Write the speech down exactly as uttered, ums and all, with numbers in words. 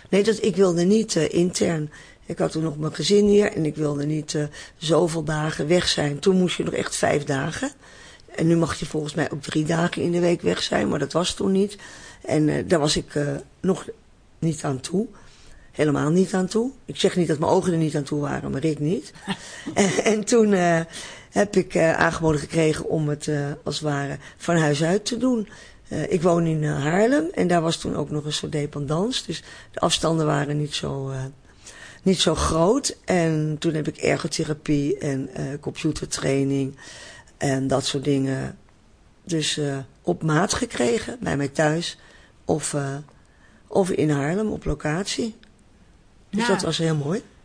Nee, dat, ik wilde niet uh, intern. Ik had toen nog mijn gezin hier en ik wilde niet uh, zoveel dagen weg zijn. Toen moest je nog echt vijf dagen. En nu mag je volgens mij ook drie dagen in de week weg zijn, maar dat was toen niet. En uh, daar was ik uh, nog niet aan toe. Helemaal niet aan toe. Ik zeg niet dat mijn ogen er niet aan toe waren, maar ik niet. en, en toen uh, heb ik uh, aangeboden gekregen om het uh, als het ware van huis uit te doen. Uh, ik woon in uh, Haarlem en daar was toen ook nog een soort dependance. Dus de afstanden waren niet zo, uh, niet zo groot. En toen heb ik ergotherapie en uh, computertraining en dat soort dingen. Dus uh, op maat gekregen, bij mij thuis of, uh, of in Haarlem op locatie. Dus nou, dat was heel mooi.